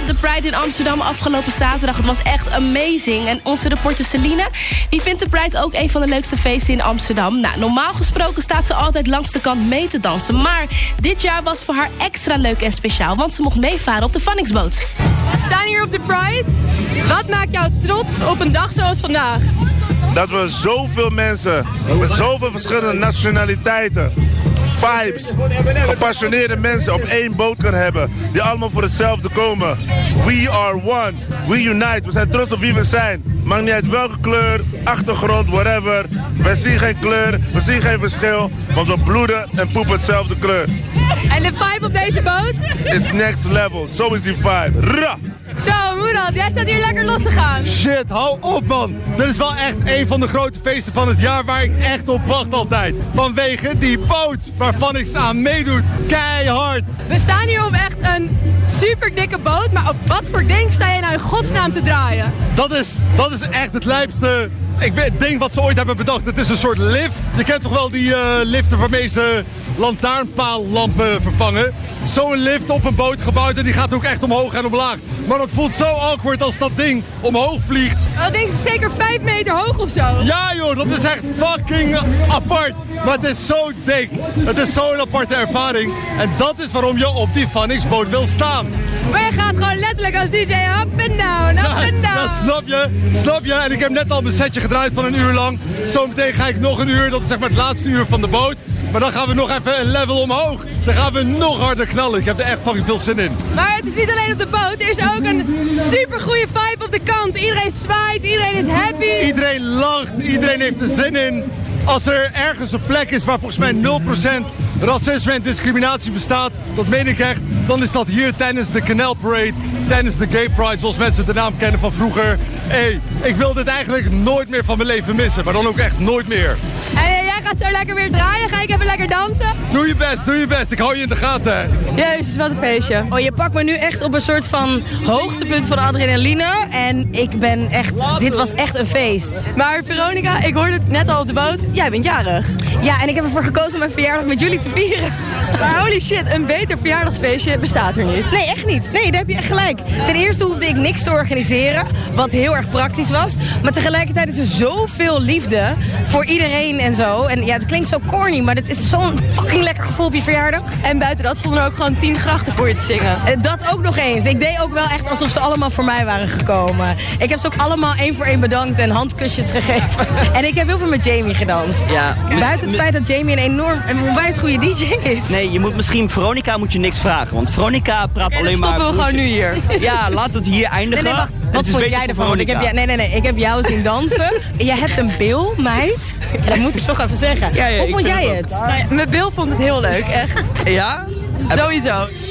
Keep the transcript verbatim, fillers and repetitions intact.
de Pride in Amsterdam afgelopen zaterdag. Het was echt amazing. En onze reporter Celine, die vindt de Pride ook een van de leukste feesten in Amsterdam. Nou, normaal gesproken staat ze altijd langs de kant mee te dansen. Maar dit jaar was voor haar extra leuk en speciaal, want ze mocht meevaren op de Vanningsboot. We staan hier op de Pride. Wat maakt jou trots op een dag zoals vandaag? Dat we zoveel mensen met zoveel verschillende nationaliteiten, vibes, gepassioneerde mensen op één boot kunnen hebben. Die allemaal voor hetzelfde komen. We are one. We unite. We zijn trots op wie we zijn. Maakt niet uit welke kleur, achtergrond, whatever. Wij zien geen kleur, we zien geen verschil. Want we bloeden en poepen hetzelfde kleur. En de vibe op deze boot? Is next level. Zo is die vibe. Ra! Zo, Moerad, jij staat hier lekker los te gaan. Shit, hou op man. Dit is wel echt een van de grote feesten van het jaar waar ik echt op wacht altijd. Vanwege die boot waarvan ik aan meedoet. Keihard. We staan hier op echt een super dikke boot, maar op wat voor ding sta je nou in godsnaam te draaien? Dat is, dat is echt het lijpste ik weet, ding wat ze ooit hebben bedacht. Het is een soort lift. Je kent toch wel die uh, liften waarmee ze lantaarnpaallampen vervangen. Zo'n lift op een boot gebouwd en die gaat ook echt omhoog en omlaag. Maar dat voelt zo awkward als dat ding omhoog vliegt. Dat ding is zeker vijf meter hoog of zo. Ja joh, dat is echt fucking apart. Maar het is zo dik. Het is zo'n aparte ervaring. En dat is waarom je op die Vanningsboot wil staan. Maar je gaat gewoon letterlijk als D J up and down, up ja, and down. Ja, snap je, snap je. En ik heb net al mijn setje gedraaid van een uur lang. Zometeen ga ik nog een uur, dat is zeg maar het laatste uur van de boot. Maar dan gaan we nog even een level omhoog. Dan gaan we nog harder knallen. Ik heb er echt fucking veel zin in. Maar het is niet alleen op de boot. Er is ook een super goede vibe op de kant. Iedereen zwaait, iedereen is happy. Iedereen lacht, iedereen heeft er zin in. Als er ergens een plek is waar volgens mij nul procent racisme en discriminatie bestaat, dat meen ik echt, dan is dat hier tijdens de Canal Parade, tijdens de Gay Pride, zoals mensen de naam kennen van vroeger. Hé, hey, ik wil dit eigenlijk nooit meer van mijn leven missen, maar dan ook echt nooit meer. En jij gaat zo lekker weer draaien, ga ik even lekker dansen? Doe je best, doe je best, ik hou je in de gaten. Jezus, wat een feestje. Oh, je pakt me nu echt op een soort van hoogtepunt van adrenaline en ik ben echt, dit was echt een feest. Maar Veronica, ik hoorde het net al op de boot, jij bent jarig. Ja, en ik heb ervoor gekozen om mijn verjaardag met jullie te vieren. Maar holy shit, een beter verjaardagsfeestje bestaat er niet. Nee, echt niet. Nee, daar heb je echt gelijk. Ten eerste hoefde ik niks te organiseren, wat heel erg praktisch was. Maar tegelijkertijd is er zoveel liefde voor iedereen en zo. En ja, het klinkt zo corny, maar het is zo'n fucking lekker gevoel op je verjaardag. En buiten dat stonden er ook gewoon tien grachten voor je te zingen. Dat ook nog eens. Ik deed ook wel echt alsof ze allemaal voor mij waren gekomen. Ik heb ze ook allemaal één voor één bedankt en handkusjes gegeven. En ik heb heel veel met Jamie gedanst. Ja, buiten het feit dat Jamie een enorm en onwijs goede D J is. Nee, je moet misschien Veronica moet je niks vragen. Want Veronica praat okay, alleen maar... stoppen we gewoon nu hier. Ja, laat het hier eindigen. Nee, nee, wacht. Wat vond jij ervan? Ik heb jou, nee, nee, nee. Ik heb jou zien dansen. Jij hebt een bil, meid. Ja, dat moet ik toch even zeggen. Ja, ja, Hoe vond jij het? het? Nou ja, mijn bil vond het heel leuk, echt. Ja? Sowieso.